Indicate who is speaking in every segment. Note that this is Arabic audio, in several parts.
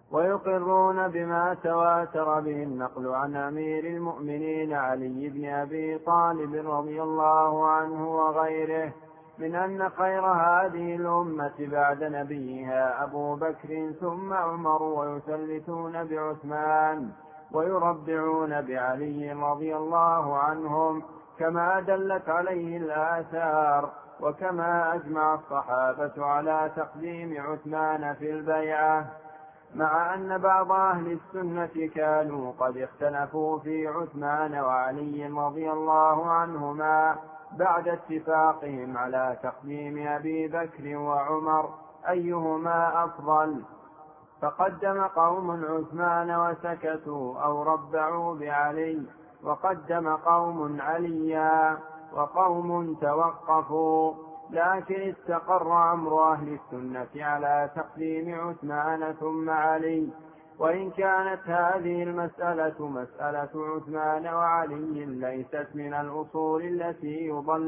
Speaker 1: ويقرون بما تواتر به النقل عن أمير المؤمنين علي بن أبي طالب رضي الله عنه وغيره من أن خير هذه الأمة بعد نبيها أبو بكر ثم عمر، ويثلثون بعثمان ويربعون بعلي رضي الله عنهم كما دلت عليه الآثار، وكما أجمع الصحابة على تقديم عثمان في البيعة، مع أن بعض أهل السنة كانوا قد اختلفوا في عثمان وعلي رضي الله عنهما بعد اتفاقهم على تقديم أبي بكر وعمر أيهما أفضل، فقدم قوم عثمان وسكتوا أو ربعوا بعلي، وقدم قوم عليا وقوم توقفوا، لكن استقر أمر أهل السنة على تقديم عثمان ثم علي. وإن كانت هذه المسألة مسألة عثمان وعلي ليست من الأصول التي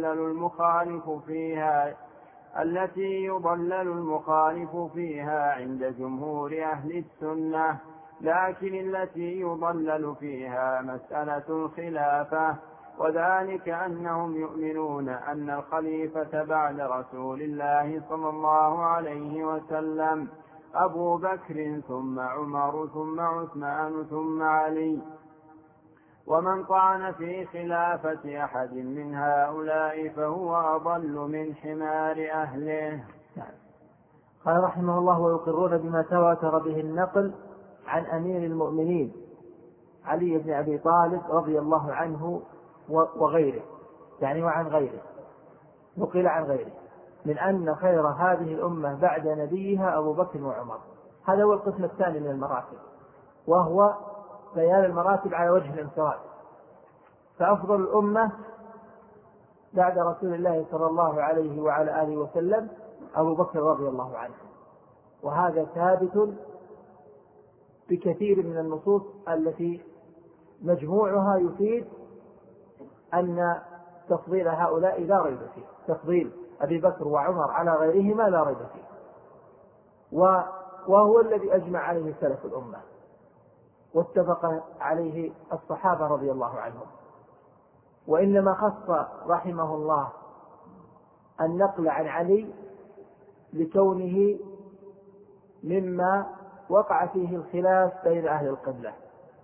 Speaker 1: يضلل المخالف فيها عند جمهور أهل السنة، لكن التي يضلل فيها مسألة الخلافة، وذلك أنهم يؤمنون أن الخليفة بعد رسول الله صلى الله عليه وسلم أبو بكر ثم عمر ثم عثمان ثم علي، ومن طعن في خلافة أحد من هؤلاء فهو أضل من حمار أهله.
Speaker 2: قال رحمه الله: ويقرون بما تواتر به النقل عن أمير المؤمنين علي بن أبي طالب رضي الله عنه وغيره، يعني وعن غيره، نقل عن غيره، من أن خير هذه الأمة بعد نبيها أبو بكر وعمر. هذا هو القسم الثاني من المراتب، وهو بيان المراتب على وجه الانفراد. فأفضل الأمة بعد رسول الله صلى الله عليه وعلى آله وسلم أبو بكر رضي الله عنه، وهذا ثابت بكثير من النصوص التي مجموعها يفيد أن تفضيل هؤلاء لا ريب فيه، تفضيل أبي بكر وعمر على غيرهما لا ريب فيه، وهو الذي أجمع عليه سلف الأمة واتفق عليه الصحابة رضي الله عنهم. وإنما خص رحمه الله النقل عن علي لكونه مما وقع فيه الخلاف بين أهل القبلة،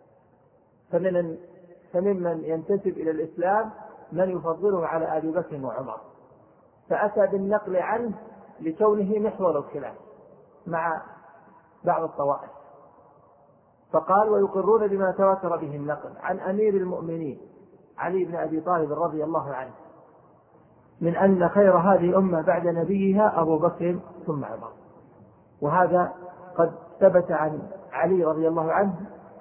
Speaker 2: فممن ينتسب إلى الإسلام من يفضله على أبي بكر وعمر، فأتى بالنقل عنه لكونه محور الخلاف مع بعض الطوائف. فقال: ويقرون بما تواتر به النقل عن أمير المؤمنين علي بن أبي طالب رضي الله عنه من أن خير هذه الأمة بعد نبيها أبو بكر ثم عمر. وهذا قد ثبت عن علي رضي الله عنه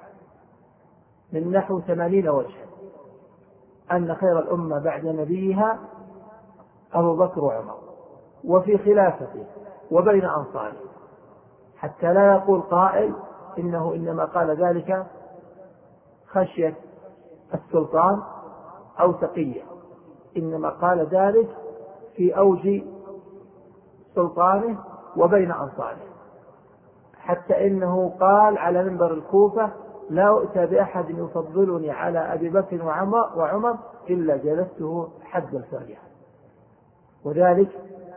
Speaker 2: من نحو 80 وجه أن خير الأمة بعد نبيها أبو بكر وعمر، وفي خلافته وبين أنصاره، حتى لا يقول قائل إنه إنما قال ذلك خشية السلطان أو تقية، إنما قال ذلك في أوج سلطانه وبين أنصاره، حتى إنه قال على منبر الكوفة: لا أؤتى بأحد يفضلني على أبي بكر وعمر إلا جلسته حد الفارحة. وذلك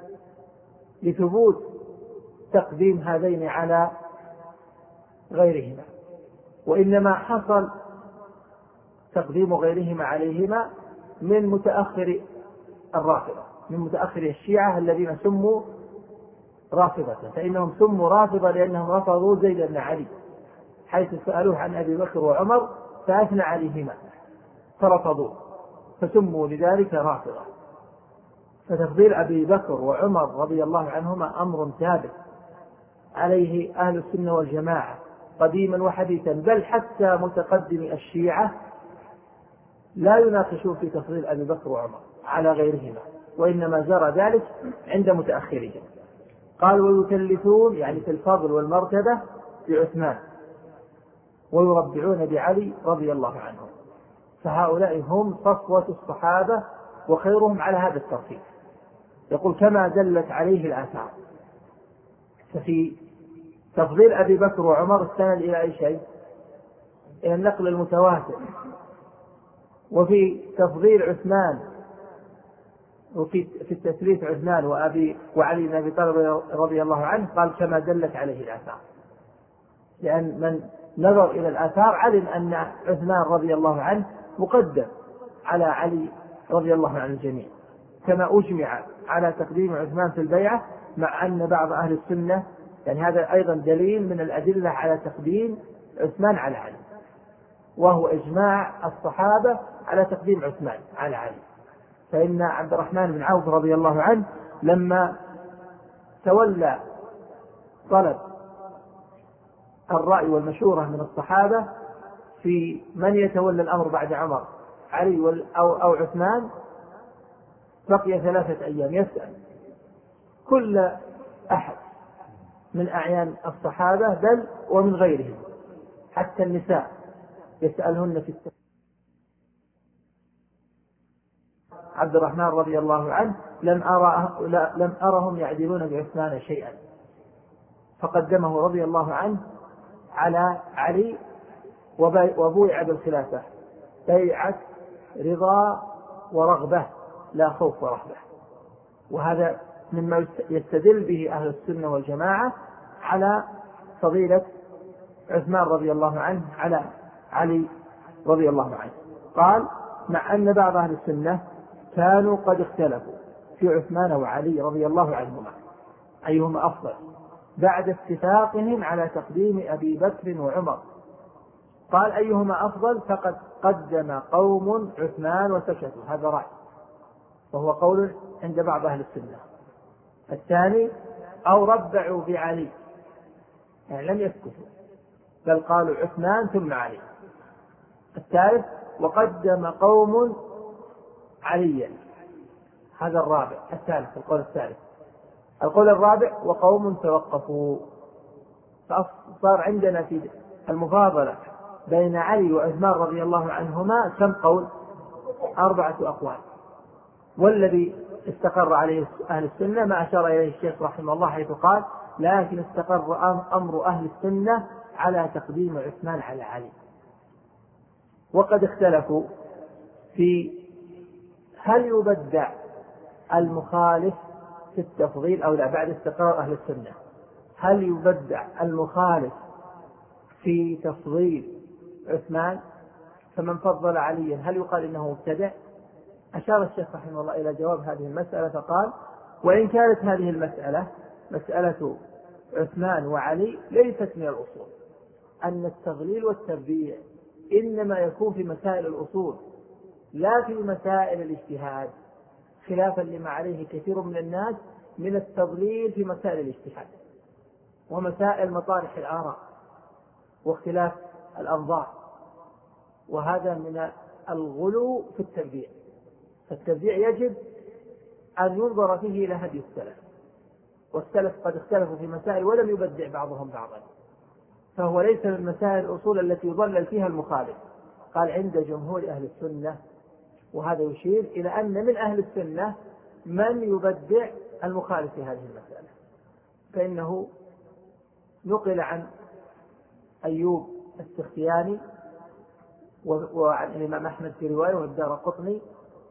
Speaker 2: لثبوت تقديم هذين على غيرهما، وإنما حصل تقديم غيرهما عليهما من متأخر الرافضة، من متأخر الشيعة الذين سموا رافضة، فإنهم سموا رافضة لأنهم رفضوا زيد بن علي، حيث سألوه عن أبي بكر وعمر فأثنى عليهما فرفضوه فسموا لذلك رافضة. فتفضيل أبي بكر وعمر رضي الله عنهما أمر ثابت عليه أهل السنة والجماعة قديما وحديثا، بل حتى متقدم الشيعة لا يناقشون في تفضيل أبي بكر وعمر على غيرهما، وإنما جرى ذلك عند متأخرهم. قال: ويثلثون يعني في الفضل والمرتبة بعثمان، ويربعون بعلي رضي الله عنه. فهؤلاء هم صفوة الصحابة وخيرهم على هذا الترتيب. يقول: كما دلت عليه الآثار. ففي تفضيل أبي بكر وعمر استند إلى أي شيء؟ إلى النقل المتواتر. وفي تفضيل عثمان وفي التثليث عثمان وعلي بن أبي طالب رضي الله عنه قال كما دلت عليه الآثار، لأن من نظر إلى الآثار علم أن عثمان رضي الله عنه مقدم على علي رضي الله عن الجميع، كما أجمع على تقديم عثمان في البيعة، مع أن بعض أهل السنة يعني هذا أيضا دليل من الأدلة على تقديم عثمان على علي، وهو إجماع الصحابة على تقديم عثمان على علي. فإن عبد الرحمن بن عوف رضي الله عنه لما تولى طلب الرأي والمشورة من الصحابة في من يتولى الأمر بعد عمر، علي أو عثمان، بقي 3 أيام يسأل كل أحد من أعيان الصحابة بل ومن غيرهم، حتى النساء يسألهن في السنة. عبد الرحمن رضي الله عنه لم أرهم يعدلون بعثمان شيئا، فقدمه رضي الله عنه على علي وبويع بالخلافة بيعة رضا ورغبة لا خوف ورهبة. وهذا مما يستدل به أهل السنة والجماعة على فضيلة عثمان رضي الله عنه على علي رضي الله عنه. قال مع أن بعض أهل السنة كانوا قد اختلفوا في عثمان وعلي رضي الله عنهما أيهما أفضل بعد اتفاقهم على تقديم أبي بكر وعمر. قال أيهما أفضل؟ فقد قدم قوم عثمان وسكتوا، هذا رأي وهو قول عند بعض أهل السنة. الثاني أو ربعوا بعلي، يعني لم يسكتوا بل قالوا عثمان ثم علي. الثالث وقدم قوم عليا، هذا الرابع. الثالث القول الثالث. القول الرابع وقوم توقفوا. فصار عندنا في المفاضلة بين علي وعثمان رضي الله عنهما كم قول؟ 4 أقوال. والذي استقر عليه أهل السنة ما أشار إليه الشيخ رحمه الله حيث قال لكن استقر أمر أهل السنة على تقديم عثمان على علي. وقد اختلفوا في هل يبدع المخالف في التفضيل أو لا بعد استقرار أهل السنة، هل يبدع المخالف في تفضيل عثمان؟ فمن فضل عليا هل يقال إنه مبتدع؟ أشار الشيخ رحمه الله إلى جواب هذه المسألة فقال وإن كانت هذه المسألة مسألة عثمان وعلي ليست من الأصول، أن التضليل والتبديع إنما يكون في مسائل الأصول لا في مسائل الاجتهاد، خلافا لما عليه كثير من الناس من التضليل في مسائل الاجتهاد ومسائل مطارح الآراء واختلاف الأنظار، وهذا من الغلو في التبديع. فالتبديع يجب أن ينظر فيه إلى هدي السلف، والسلف قد اختلفوا في مسائل ولم يبدع بعضهم بعضا، فهو ليس من مسائل الأصول التي يضلل فيها المخالف. قال عند جمهور أهل السنة، وهذا يشير إلى أن من أهل السنة من يبدع المخالف في هذه المسألة. فإنه نقل عن أيوب السختياني وعن الإمام أحمد في رواية والدارقطني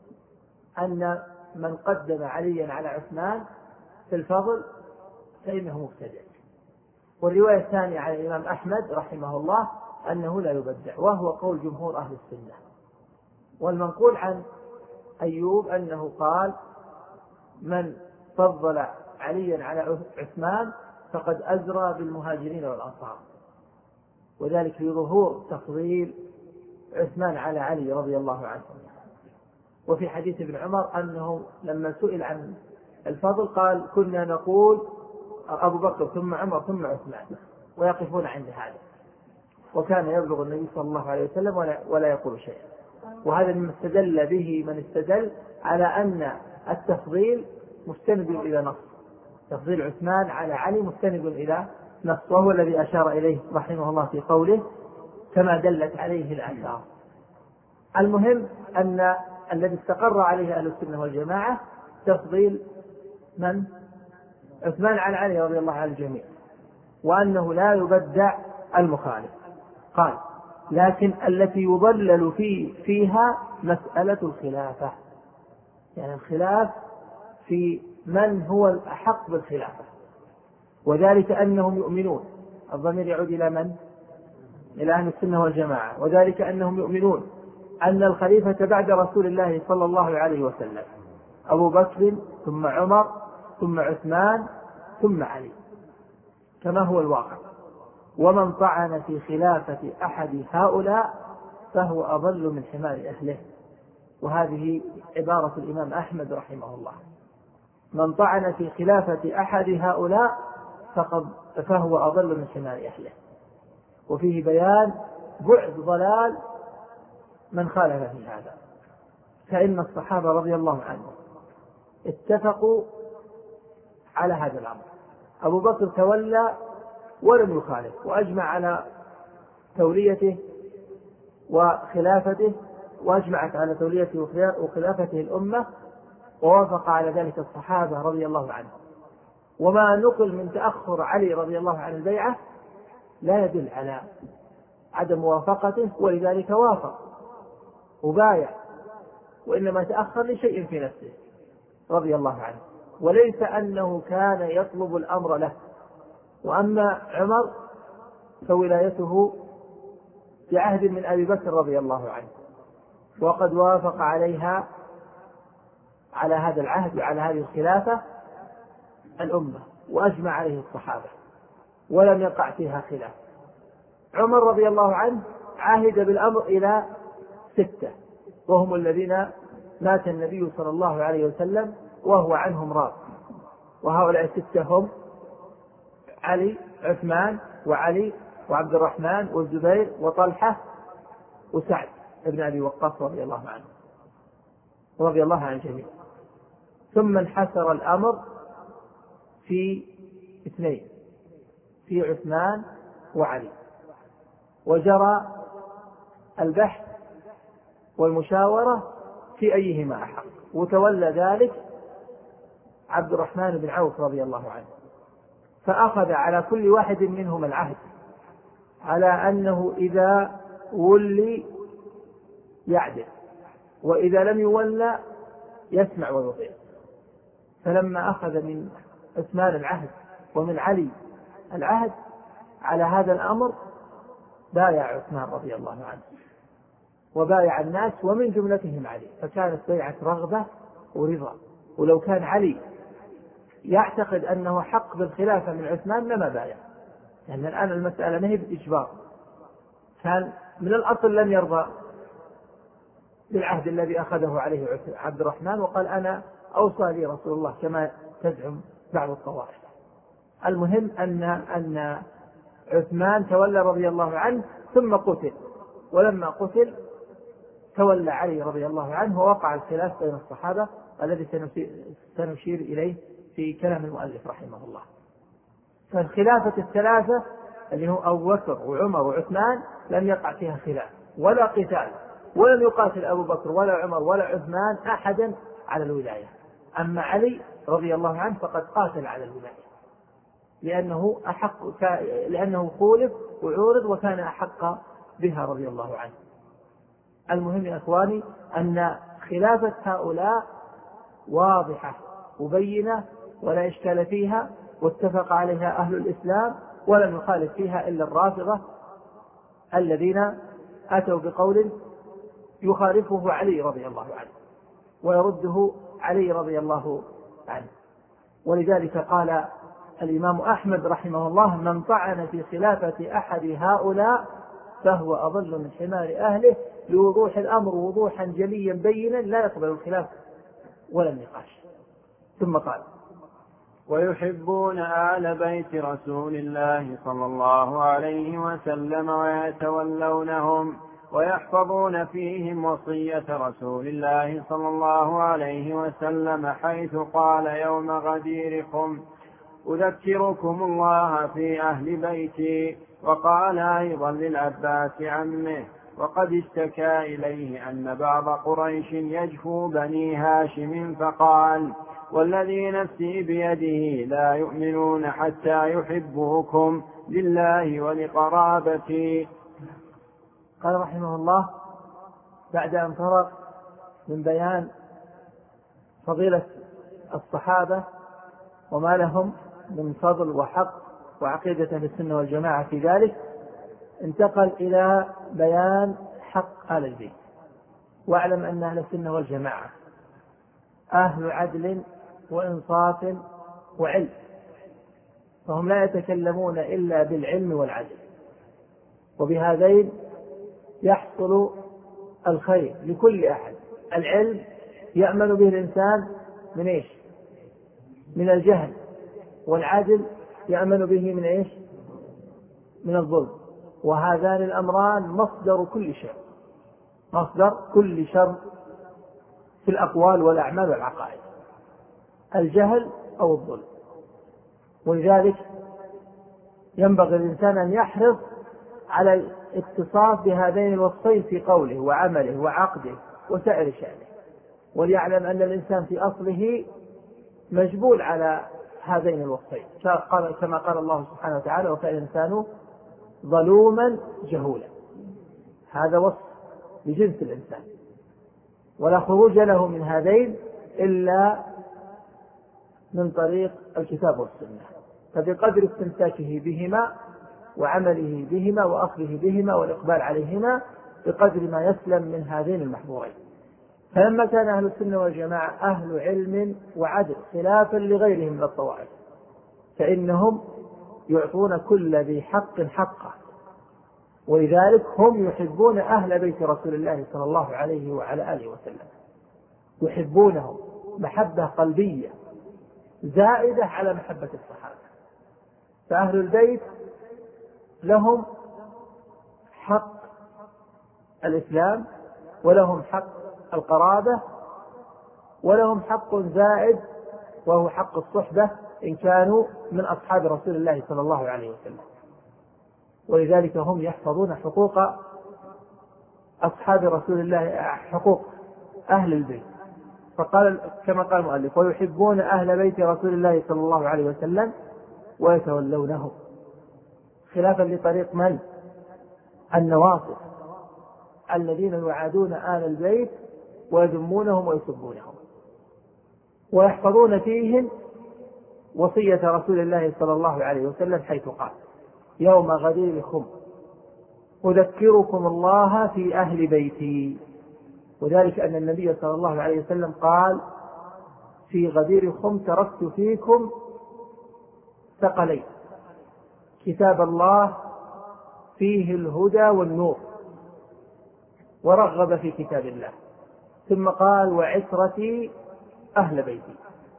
Speaker 2: أن من قدم عليا على عثمان في الفضل فإنه مبتدع. والرواية الثانية عن الإمام أحمد رحمه الله أنه لا يبدع، وهو قول جمهور أهل السنة. والمنقول عن أيوب أنه قال من فضل عليا على عثمان فقد أزرى بالمهاجرين والأنصار، وذلك لظهور تفضيل عثمان على علي رضي الله عنه. وفي حديث ابن عمر أنه لما سئل عن الفضل قال كنا نقول أبو بكر ثم عمر ثم عثمان، ويقفون عند هذا، وكان يبلغ النبي صلى الله عليه وسلم ولا يقول شيئا. وهذا مما استدل به من استدل على أن التفضيل مستند إلى نص، تفضيل عثمان على علي مستند إلى نص، وهو الذي أشار إليه رحمه الله في قوله كما دلت عليه الآثار. المهم أن الذي استقر عليه أهل السنة والجماعة تفضيل من؟ عثمان على علي رضي الله عن الجميع. وأنه لا يبدع المخالف. قال: لكن التي يضلل فيها مسألة الخلافة، يعني الخلاف في من هو الأحق بالخلافة، وذلك أنهم يؤمنون، الضمير يعود إلى من؟ إلى أهل السنة والجماعة، وذلك أنهم يؤمنون أن الخليفة بعد رسول الله صلى الله عليه وسلم أبو بكر ثم عمر ثم عثمان ثم علي كما هو الواقع، ومن طعن في خلافة أحد هؤلاء فهو أضل من حمار أهله. وهذه عبارة الإمام أحمد رحمه الله: من طعن في خلافة أحد هؤلاء فهو أضل من حمار أهله. وفيه بيان بعد ضلال من خالف في هذا، فإن الصحابة رضي الله عنهم اتفقوا على هذا الأمر. أبو بكر تولى ولم يخالف، وأجمع على توليته وخلافته، وأجمعت على توليته وخلافته الأمة، ووافق على ذلك الصحابة رضي الله عنهم. وما نقل من تأخر علي رضي الله عن البيعة لا يدل على عدم موافقته، ولذلك وافق وبايع، وإنما تأخر لشيء في نفسه رضي الله عنه، وليس أنه كان يطلب الأمر له. وأما عمر فولايته بعهد من أبي بكر رضي الله عنه، وقد وافق عليها على هذا العهد وعلى هذه الخلافة الأمة، وأجمع عليه الصحابة ولم يقع فيها خلاف. عمر رضي الله عنه عاهد بالأمر إلى 6، وهم الذين مات النبي صلى الله عليه وسلم وهو عنهم راض، وهؤلاء 6 هم علي، عثمان، وعلي، وعبد الرحمن، والزبير، وطلحة، وسعد بن أبي وقاص رضي الله عنه، رضي الله عن الجميع. ثم انحسر الأمر في 2، في عثمان وعلي، وجرى البحث والمشاورة في أيهما أحق، وتولى ذلك عبد الرحمن بن عوف رضي الله عنه، فأخذ على كل واحد منهم العهد على أنه إذا ولي يعدل، وإذا لم يولى يسمع ويطيع. فلما أخذ من عثمان العهد ومن علي العهد على هذا الأمر بايع عثمان رضي الله عنه وبايع الناس، ومن جملتهم علي، فكانت بيعة رغبة ورضا. ولو كان علي يعتقد أنه حق بالخلافة من عثمان لما بايع، لأن الآن المسألة ما هي بالإجبار، كان من الأصل لم يرضى بالعهد الذي أخذه عليه عبد الرحمن، وقال: أنا أوصى لي رسول الله، كما تزعم بعض الطوائف. المهم أن عثمان تولى رضي الله عنه ثم قتل، ولما قتل تولى علي رضي الله عنه، ووقع الخلاف بين الصحابة الذي سنشير إليه في كلام المؤلف رحمه الله. فالخلافة الثلاثة اللي هو أبو بكر وعمر وعثمان لم يقع فيها خلاف ولا قتال، ولم يقاتل أبو بكر ولا عمر ولا عثمان أحدا على الولاية. أما علي رضي الله عنه فقد قاتل على الولاية، لأنه خولف وعورض وكان أحق بها رضي الله عنه. المهم يا أخواني أن خلافة هؤلاء واضحة مبينة ولا إشكال فيها، واتفق عليها أهل الإسلام، ولم يخالف فيها إلا الرافضة الذين أتوا بقول يخالفه علي رضي الله عنه ويرده علي رضي الله عنه. ولذلك قال الإمام أحمد رحمه الله: من طعن في خلافة أحد هؤلاء فهو أضل من حمار أهله، لوضوح الأمر وضوحا جليا بينا لا يقبل الخلاف ولا النقاش. ثم قال:
Speaker 1: ويحبون آل بيت رسول الله صلى الله عليه وسلم ويتولونهم ويحفظون فيهم وصية رسول الله صلى الله عليه وسلم، حيث قال يوم غديركم: أذكركم الله في أهل بيتي. وقال أيضا للعباس عمه، وقد اشتكى إليه أن بعض قريش يجفو بني هاشم، فقال: والذي نفسي بيده لا يؤمنون حتى يحبوكم لله ولقرابتي.
Speaker 2: قال رحمه الله بعد أن فرغ من بيان فضيلة الصحابة وما لهم من فضل وحق وعقيدة السنة والجماعة في ذلك، انتقل إلى بيان حق آل البيت. واعلم أن أهل السنة والجماعة أهل عدل وإنصاف وعلم، فهم لا يتكلمون إلا بالعلم والعدل، وبهذين يحصل الخير لكل أحد. العلم يأمن به الإنسان من إيش؟ من الجهل، والعدل يأمن به من إيش؟ من الظلم. وهذان الأمران مصدر كل شر، مصدر كل شر في الأقوال والأعمال والعقائد، الجهل أو الظلم. ولذلك ينبغي الإنسان أن يحرص على الاتصاف بهذين الوصفين في قوله وعمله وعقده وسائر شأنه، وليعلم أن الإنسان في أصله مجبول على هذين الوصفين، كما قال الله سبحانه وتعالى وكان الإنسان ظلوما جهولا. هذا وصف لجنس الإنسان، ولا خروج له من هذين إلا من طريق الكتاب والسنة. فبقدر استمساكه بهما وعمله بهما وأخذه بهما والإقبال عليهما بقدر ما يسلم من هذين المحظورين. فلما كان أهل السنة والجماعة أهل علم وعدل خلافا لغيرهم من الطوائف، فإنهم يعطون كل ذي حق حقه، ولذلك هم يحبون أهل بيت رسول الله صلى الله عليه وعلى آله وسلم، يحبونهم محبة قلبية زائدة على محبة الصحابة. فأهل البيت لهم حق الإسلام، ولهم حق القرابة، ولهم حق زائد وهو حق الصحبة إن كانوا من أصحاب رسول الله صلى الله عليه وسلم. ولذلك هم يحفظون حقوق أصحاب رسول الله، حقوق أهل البيت. فقال كما قال المؤلف ويحبون أهل بيت رسول الله صلى الله عليه وسلم ويتولونه، خلافا لطريق من؟ النواصب الذين يعادون آل البيت ويذمونهم ويسبونهم، ويحفظون فيهم وصية رسول الله صلى الله عليه وسلم حيث قال يوم غدير الخم أذكركم الله في أهل بيتي. وذلك أن النبي صلى الله عليه وسلم قال في غدير الخم تركت فيكم ثقلين، كتاب الله فيه الهدى والنور، ورغب في كتاب الله، ثم قال وعترتي أهل بيتي،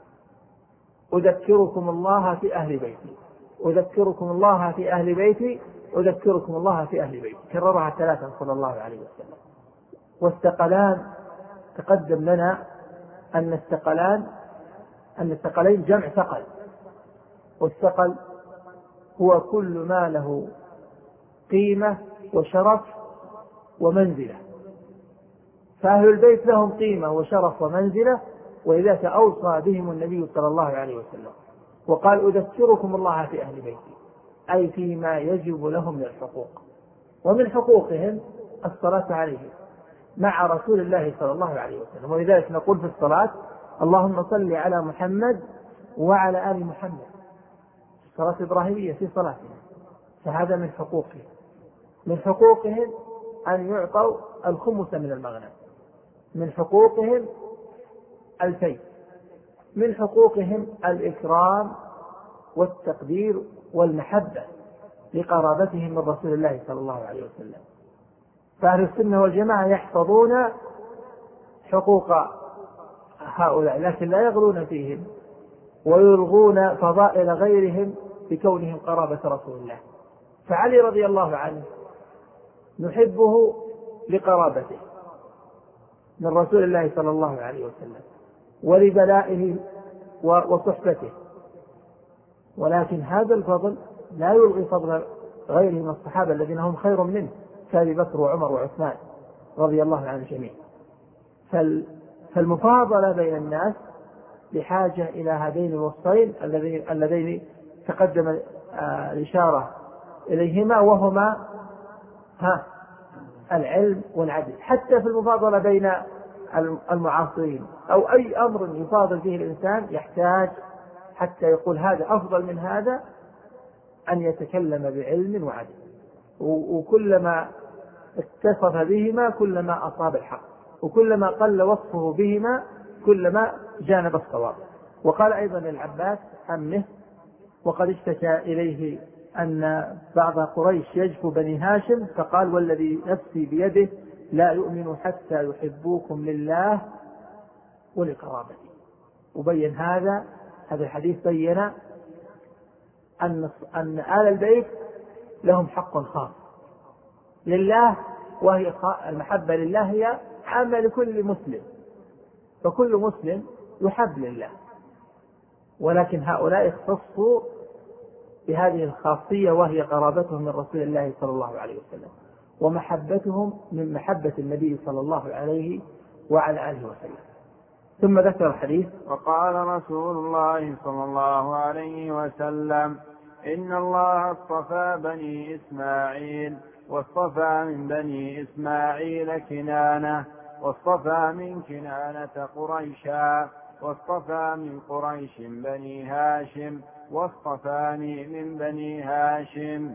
Speaker 2: أذكركم الله في أهل بيتي، أذكركم الله في أهل بيتي، أذكركم الله في أهل بيتي، كررها ثلاثا صلى الله عليه وسلم. والثقلان تقدم لنا أن الثقلين جمع ثقل، والثقل هو كل ما له قيمة وشرف ومنزلة، فأهل البيت لهم قيمة وشرف ومنزلة، ولذلك أوصى بهم النبي صلى الله عليه وسلم وقال أذكركم الله في أهل بيتي، أي فيما يجب لهم من الحقوق. ومن حقوقهم الصلاة عليه مع رسول الله صلى الله عليه وسلم، ولذلك نقول في الصلاة اللهم صل على محمد وعلى آل محمد، الصلاة الإبراهيمية في صلاتنا، فهذا من حقوقهم. من حقوقهم أن يعطوا الخمس من المغنم، من حقوقهم الفيء، من حقوقهم الإكرام والتقدير والمحبة لقرابتهم من رسول الله صلى الله عليه وسلم. فأهل السنة والجماعة يحفظون حقوق هؤلاء، لكن لا يغلون فيهم ويلغون فضائل غيرهم بكونهم قرابة رسول الله. فعلي رضي الله عنه نحبه لقرابته من رسول الله صلى الله عليه وسلم ولبلائه وصحبته، ولكن هذا الفضل لا يلغي فضل غيره من الصحابة الذين هم خير منه كأبي بكر وعمر وعثمان رضي الله عن الجميع. فالمفاضلة بين الناس بحاجة إلى هذين الوصفين اللذين تقدم الإشارة إليهما، وهما العلم والعدل. حتى في المفاضلة بين المعاصرين أو أي أمر يفاضل فيه الإنسان يحتاج حتى يقول هذا أفضل من هذا أن يتكلم بعلم وعدل، وكلما اتصف بهما كلما أصاب الحق، وكلما قل وصفه بهما كلما جانب الصواب. وقال أيضا العباس عمه: وقد اشتكى إليه أن بعض قريش يجفو بني هاشم، فقال: والذي نفسي بيده لا يؤمن حتى يحبوكم لله ولقرابته. وبين هذا الحديث بين أن آل البيت لهم حق خاص لله، وهي المحبة لله هي عامة لكل مسلم، فكل مسلم يحب لله، ولكن هؤلاء اختصوا بهذه الخاصية وهي قرابتهم من رسول الله صلى الله عليه وسلم، ومحبتهم من محبة النبي صلى الله عليه وعلى آله وسلم. ثم ذكر الحديث:
Speaker 1: وقال رسول الله صلى الله عليه وسلم: إن الله اصطفى بني إسماعيل، واصطفى من بني إسماعيل كنانة، واصطفى من كنانة قريشا، واصطفى من قريش بني هاشم، واصطفاني من بني هاشم.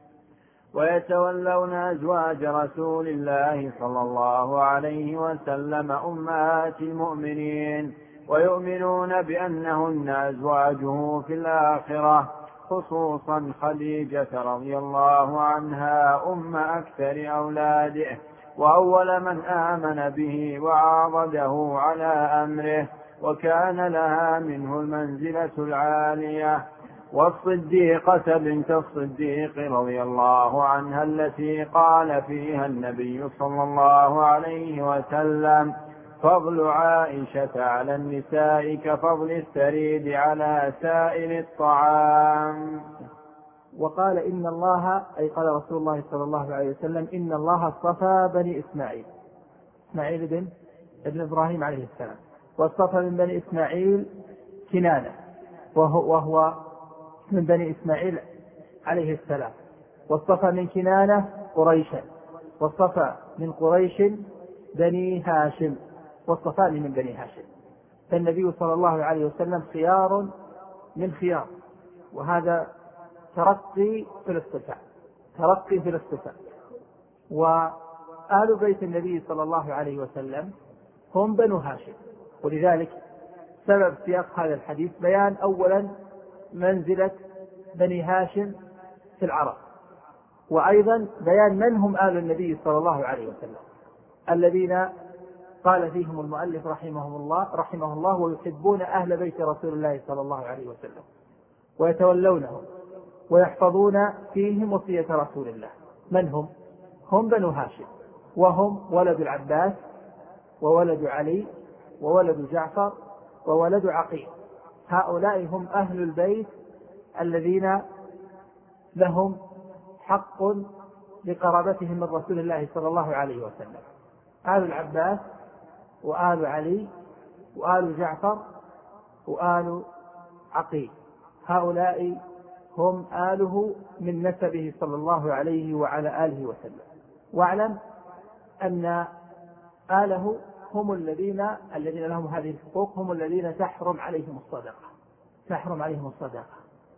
Speaker 1: ويتولون أزواج رسول الله صلى الله عليه وسلم أمهات المؤمنين، ويؤمنون بأنهن أزواجه في الآخرة، خصوصا خديجة رضي الله عنها أم أكثر أولاده، وأول من آمن به وعاضده على أمره، وكان لها منه المنزلة العالية. والصديقة بنت الصديق رضي الله عنها التي قال فيها النبي صلى الله عليه وسلم: فضل عائشة على النساء كفضل الثريد على سائر الطعام.
Speaker 2: وقال: إن الله، أي قال رسول الله صلى الله عليه وسلم: إن الله اصطفى بني إسماعيل بن إبراهيم عليه السلام، واصطفى من بني إسماعيل كنانة وهو من بني إسماعيل عليه السلام، واصطفى من كنانة قريشا، واصطفى من قريش بني هاشم، واصطفاني من بني هاشم. فالنبي صلى الله عليه وسلم خيار من خيار، وهذا ترقي في الاصطفاء. وآل بيت النبي صلى الله عليه وسلم هم بنو هاشم، ولذلك سبب سياق هذا الحديث بيان أولا منزلة بني هاشم في العرب، وأيضا بيان من هم آل النبي صلى الله عليه وسلم الذين قال فيهم المؤلف رحمه الله: ويحبون أهل بيت رسول الله صلى الله عليه وسلم ويتولونهم ويحفظون فيهم وصية رسول الله. من هم؟ هم بنو هاشم، وهم ولد العباس وولد علي وولد جعفر وولد عقيل. هؤلاء هم أهل البيت الذين لهم حق لقرابتهم من رسول الله صلى الله عليه وسلم: آل العباس وآل علي وآل جعفر وآل عقيل، هؤلاء هم آله من نسبه صلى الله عليه وعلى آله وسلم. واعلم أن آله هم الذين لهم هذه الحقوق، هم الذين تحرم عليهم الصدقة.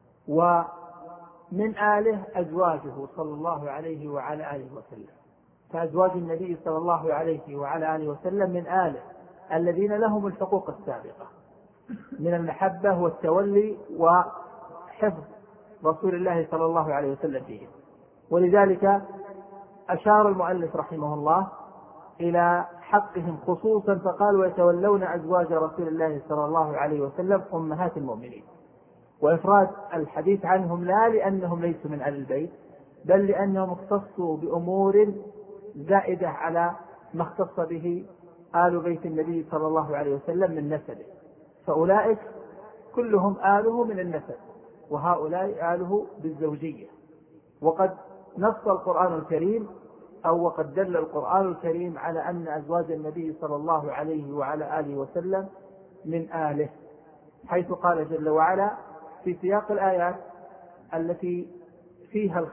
Speaker 2: ومن آله أزواجه صلى الله عليه وعلى آله وسلم، فأزواج النبي صلى الله عليه وعلى آله وسلم من آله الذين لهم الحقوق السابقة من المحبة والتولي وحفظ رسول الله صلى الله عليه وسلم فيهم. ولذلك أشار المؤلف رحمه الله إلى حقهم خصوصا فقال: ويتولون أزواج رسول الله صلى الله عليه وسلم أمهات المؤمنين. وإفراد الحديث عنهم لا لأنهم ليسوا من أهل البيت، بل لأنهم اختصوا بأمور زائدة على ما اختص به آل بيت النبي صلى الله عليه وسلم من نسبه، فأولئك كلهم آله من النسب، وهؤلاء آله بالزوجية. وقد نص القرآن الكريم وقد دل القرآن الكريم على أن أزواج النبي صلى الله عليه وعلى آله وسلم من آله، حيث قال جل وعلا في سياق الآيات التي فيها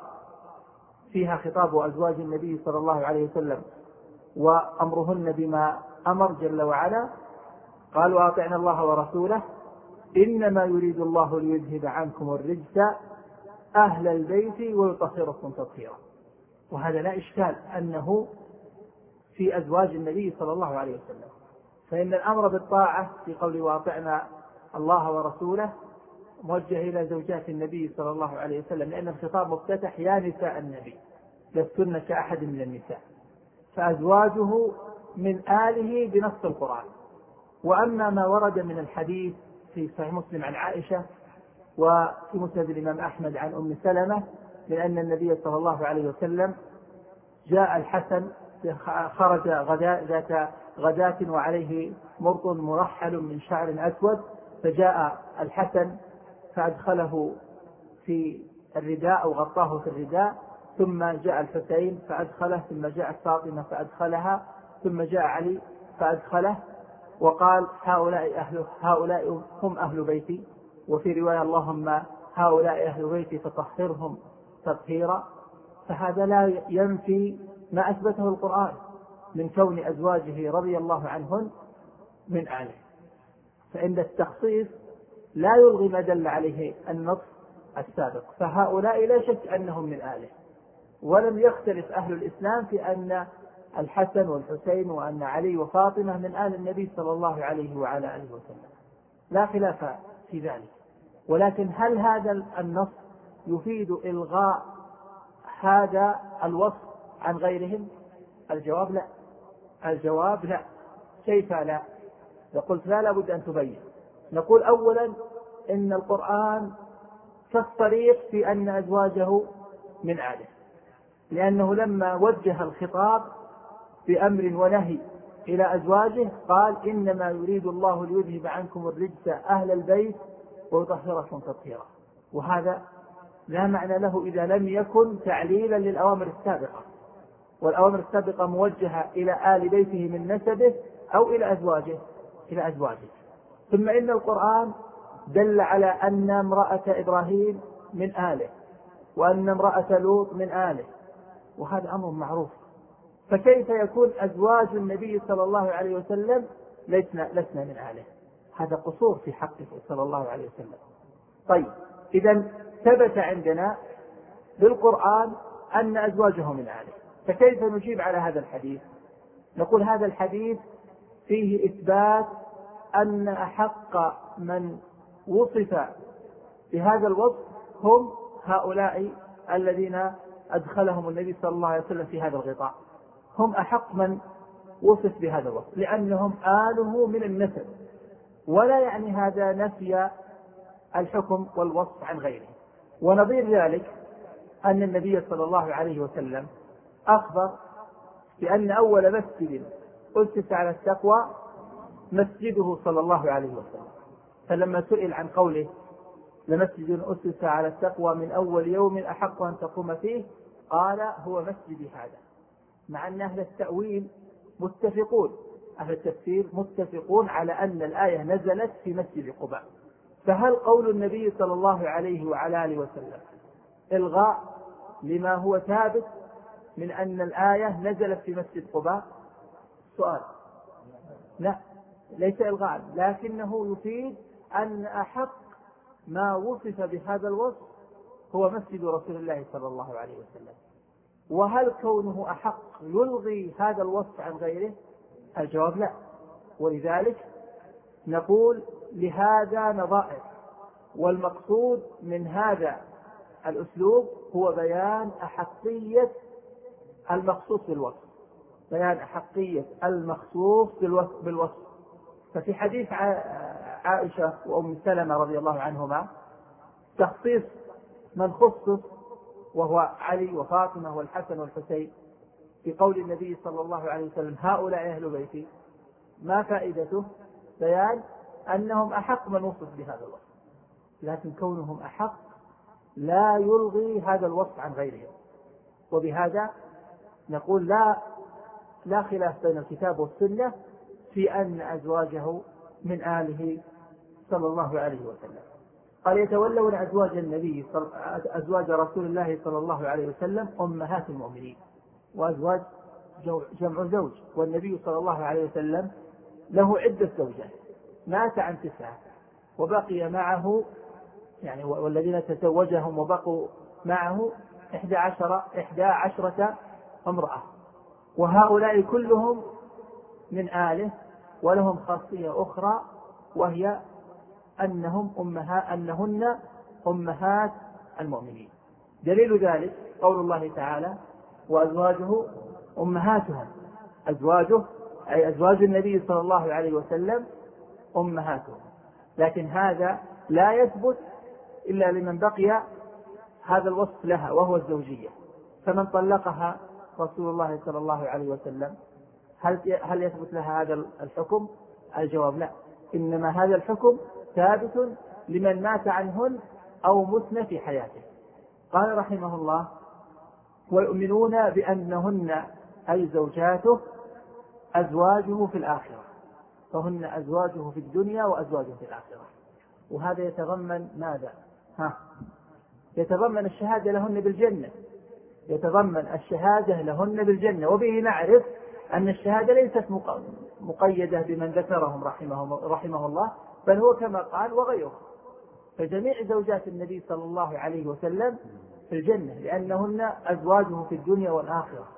Speaker 2: خطاب أزواج النبي صلى الله عليه وسلم وأمرهن بما أمر جل وعلا، قالوا أطعنا الله ورسوله إنما يريد الله ليذهب عنكم الرجس أهل البيت ويطهركم تطهيرا. وهذا لا إشكال أنه في أزواج النبي صلى الله عليه وسلم، فإن الأمر بالطاعة في قول وأطعنا الله ورسوله موجه إلى زوجات النبي صلى الله عليه وسلم، لأن الخطاب مفتتح يا نساء النبي لستن كأحد من النساء، فأزواجه من آله بنص القرآن. وأما ما ورد من الحديث في صحيح مسلم عن عائشة وفي مسند الإمام أحمد عن أم سلمة من أن النبي صلى الله عليه وسلم جاء الحسن خرج ذات غداة وعليه مرط مرحل من شعر أسود، فجاء الحسن فأدخله في الرداء أو غطاه في الرداء، ثم جاء الحسين فأدخله، ثم جاءت فاطمة فأدخلها، ثم جاء علي فأدخله، وقال هؤلاء هم أهل بيتي، وفي رواية اللهم هؤلاء أهل بيتي فطهرهم تطهيرا. فهذا لا ينفي ما أثبته القرآن من كون أزواجه رضي الله عنهن من آله، فإن التخصيص لا يلغي ما دل عليه النص السابق. فهؤلاء لا شك أنهم من آله، ولم يختلف أهل الإسلام في أن الحسن والحسين وأن علي وفاطمة من آل النبي صلى الله عليه وعلى آله وسلم، لا خلاف في ذلك. ولكن هل هذا النص يفيد إلغاء هذا الوصف عن غيرهم؟ الجواب لا. الجواب لا. كيف لا؟ قلت لا بد أن تبين. نقول أولا إن القرآن كالصريح في أن أزواجه من آله، لأنه لما وجه الخطاب بأمر ونهي إلى أزواجه قال إنما يريد الله ليذهب عنكم الرجس أهل البيت ويطهركم تطهيرا، وهذا لا معنى له إذا لم يكن تعليلا للأوامر السابقة، والأوامر السابقة موجهة إلى آل بيته من نسبه أو إلى أزواجه. ثم إن القرآن دل على أن امرأة إبراهيم من آله وأن امرأة لوط من آله، وهذا أمر معروف، فكيف يكون أزواج النبي صلى الله عليه وسلم لسنا من آله؟ هذا قصور في حقه صلى الله عليه وسلم. طيب، إذا ثبت عندنا بالقرآن أن أزواجه من آله، فكيف نجيب على هذا الحديث؟ نقول هذا الحديث فيه إثبات أن أحق من وصف بهذا الوصف هم هؤلاء الذين أدخلهم النبي صلى الله عليه وسلم في هذا الغطاء، هم أحق من وصف بهذا الوصف لأنهم آله من النسب، ولا يعني هذا نفي الحكم والوصف عن غيره. ونظير ذلك أن النبي صلى الله عليه وسلم أخبر بأن أول مسجد أسس على التقوى مسجده صلى الله عليه وسلم، فلما سئل عن قوله لمسجد أسس على التقوى من أول يوم أحق أن تقوم فيه، قال هو مسجد هذا، مع أن أهل التأويل متفقون، أهل التفسير متفقون على أن الآية نزلت في مسجد قباء. فهل قول النبي صلى الله عليه وعلى آله وسلم إلغاء لما هو ثابت من أن الآية نزلت في مسجد قباء؟ سؤال. لا، ليس إلغاء، لكنه يفيد أن أحق ما وصف بهذا الوصف هو مسجد رسول الله صلى الله عليه وسلم. وهل كونه أحق يلغي هذا الوصف عن غيره؟ الجواب لا. ولذلك نقول لهذا نظائر، والمقصود من هذا الأسلوب هو بيان أحقية المخصوص بالوصف، بيان أحقية المخصوص بالوصف. ففي حديث عائشة وأم سلمة رضي الله عنهما تخصيص من خصص وهو علي وفاطمة والحسن والحسين في قول النبي صلى الله عليه وسلم هؤلاء أهل بيتي، ما فائدته؟ بيان أنهم أحق من وصف بهذا الوصف، لكن كونهم أحق لا يلغي هذا الوصف عن غيرهم. وبهذا نقول لا خلاف بين الكتاب والسنة في أن أزواجه من آله صلى الله عليه وسلم. قال يتولون أزواج رسول الله صلى الله عليه وسلم أمهات المؤمنين. وأزواج جمع زوج، والنبي صلى الله عليه وسلم له عدة زوجات، مات عن 9 وبقي معه يعني والذين تزوجهم وبقوا معه 11 امرأة، وهؤلاء كلهم من آله، ولهم خاصية أخرى وهي أنهن أمهات المؤمنين. دليل ذلك قول الله تعالى وأزواجه أمهاتهم، أزواجه أي أزواج النبي صلى الله عليه وسلم أمهاتهم. لكن هذا لا يثبت إلا لمن بقي هذا الوصف لها وهو الزوجية. فمن طلقها رسول الله صلى الله عليه وسلم هل يثبت لها هذا الحكم؟ الجواب لا، إنما هذا الحكم ثابت لمن مات عنهن أو متن في حياته. قال رحمه الله ويؤمنون بأنهن أي زوجاته أزواجه في الآخرة، فهن أزواجه في الدنيا وأزواجه في الآخرة. وهذا يتضمن ماذا؟ يتضمن الشهادة لهن بالجنة، يتضمن الشهادة لهن بالجنة. وبه نعرف أن الشهادة ليست مقيدة بمن ذكرهم رحمه الله، بل هو كما قال وغيره، فجميع زوجات النبي صلى الله عليه وسلم في الجنة لأنهن أزواجه في الدنيا والآخرة.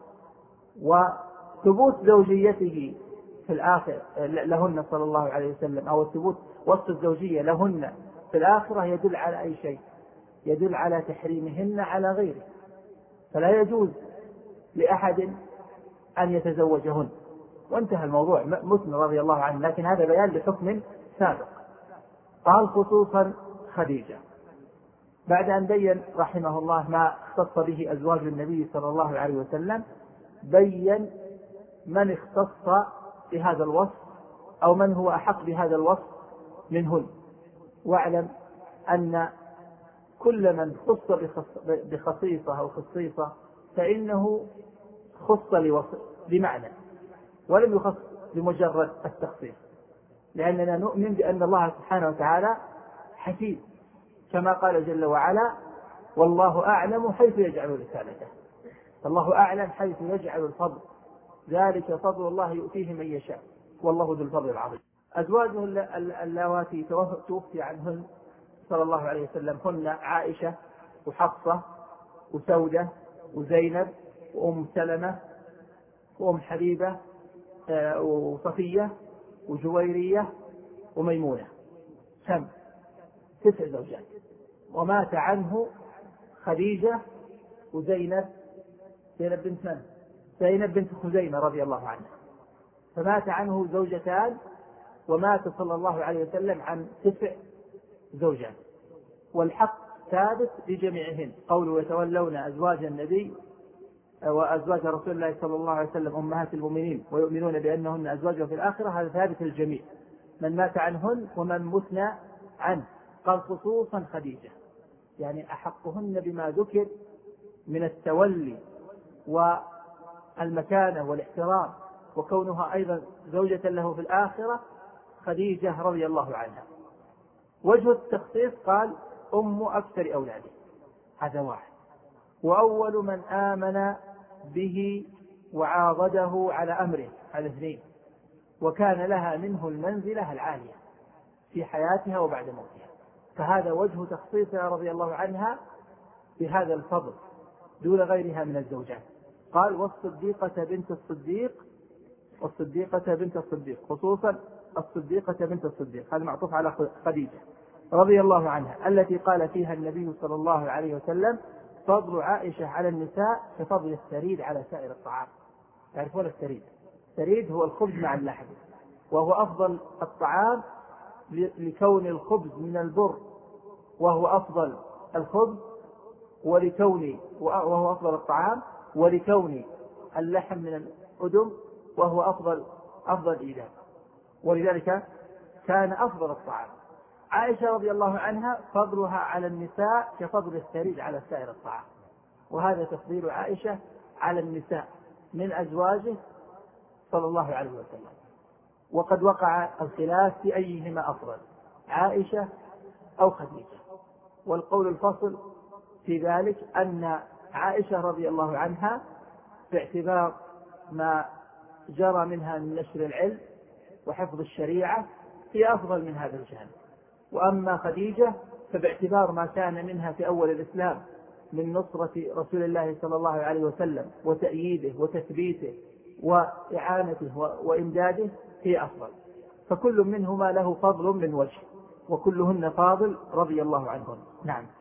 Speaker 2: وثبوت زوجيته في الآخرة لهن صلى الله عليه وسلم أو ثبوت وصف الزوجية لهن في الآخرة يدل على أي شيء؟ يدل على تحريمهن على غيره، فلا يجوز لأحد أن يتزوجهن. وانتهى الموضوع. مسلم رضي الله عنه، لكن هذا بيان لحكم سابق. قال خصوصا خديجة، بعد أن بين رحمه الله ما اختص به أزواج النبي صلى الله عليه وسلم، بين من اختص بهذا الوصف أو من هو أحق بهذا الوصف منهن. واعلم أن كل من خص بخصيصة أو خصيصة فإنه خص بمعنى ولم يخص بمجرد التخصيص، لأننا نؤمن بأن الله سبحانه وتعالى حكيم كما قال جل وعلا والله أعلم حيث يجعل رسالته. الله أعلم حيث يجعل الفضل، ذلك فضل الله يؤتيه من يشاء والله ذو الفضل العظيم. أزواجه اللواتي توفي عنهن صلى الله عليه وسلم هن عائشة وحفصة وسودة وزينب وأم سلمة وأم حبيبة وصفية وجويرية وميمونة. كم؟ 9 زوجات. ومات عنه خديجة وزينب بنت من؟ زينب بنت خزيمة رضي الله عنها، فمات عنه زوجتان، ومات صلى الله عليه وسلم عن 9 زوجات. والحق ثابت لجميعهن، قوله يتولون أزواج النبي وأزواج رسول الله صلى الله عليه وسلم أمهات المؤمنين ويؤمنون بأنهن أزواجه في الآخرة، هذا ثابت للجميع من مات عنهن ومن مثنى عنه. قال خصوصا خديجة، يعني أحقهن بما ذكر من التولي والمكانة والاحترام وكونها أيضا زوجة له في الآخرة خديجة رضي الله عنها. وجه التخصيص قال أم أكثر أولاده، هذا واحد. وأول من آمن به وعاضده على أمره، هذا 2. وكان لها منه المنزلة العالية في حياتها وبعد موتها، فهذا وجه تخصيصها رضي الله عنها بهذا الفضل دون غيرها من الزوجات. قال والصديقة بنت الصديق، والصديقة بنت الصديق، خصوصا الصديقة بنت الصديق، هذا معطوف على خديجة رضي الله عنها التي قال فيها النبي صلى الله عليه وسلم فضل عائشة على النساء كفضل الثريد على سائر الطعام. تعرفون الثريد؟ الثريد هو الخبز مع اللحم، وهو أفضل الطعام لكون الخبز من البر وهو أفضل الخبز، وهو أفضل الطعام، ولكون اللحم من الأدم وهو أفضل إيدام، ولذلك كان أفضل الطعام. عائشة رضي الله عنها فضلها على النساء كفضل الثريد على سائر الطعام، وهذا تفضيل عائشة على النساء من أزواجه صلى الله عليه وسلم. وقد وقع الخلاف في أيهما أفضل، عائشة أو خديجة. والقول الفصل في ذلك أن عائشة رضي الله عنها باعتبار ما جرى منها من نشر العلم وحفظ الشريعة هي أفضل من هذا الجانب، وأما خديجة فباعتبار ما كان منها في أول الإسلام من نصرة رسول الله صلى الله عليه وسلم وتأييده وتثبيته وإعانته وإمداده هي أفضل، فكل منهما له فضل من وجه، وكلهن فاضل رضي الله عنهن. نعم.